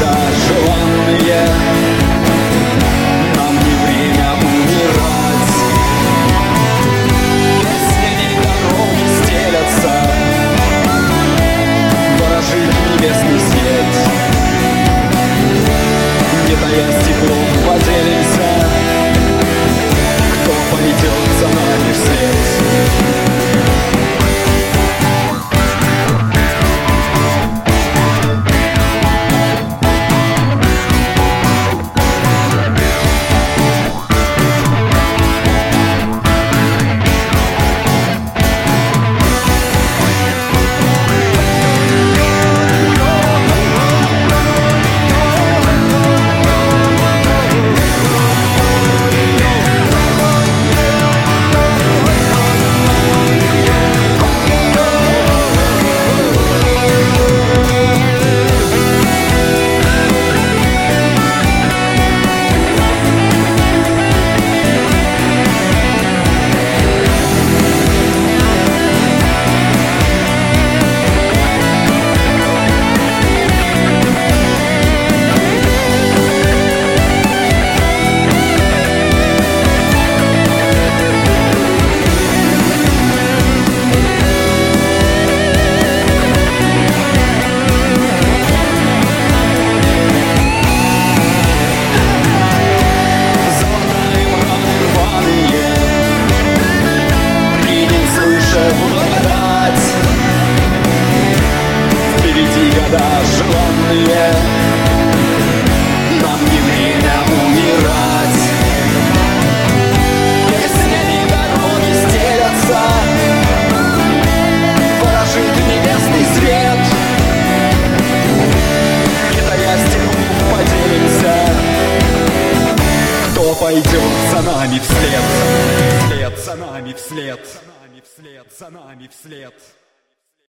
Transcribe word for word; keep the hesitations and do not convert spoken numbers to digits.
года желанные, нам не время умирать. Песни дороги стелятся, ворожит небесный свет. Не таясь теплом поделимся, кто пойдет за нами вслед. Желанные, нам не время умирать. Песнями дороги стелятся, ворожит небесный свет. Не таясь теплом поделимся, кто пойдет за нами вслед. Вслед, за нами вслед, за нами вслед, за нами вслед.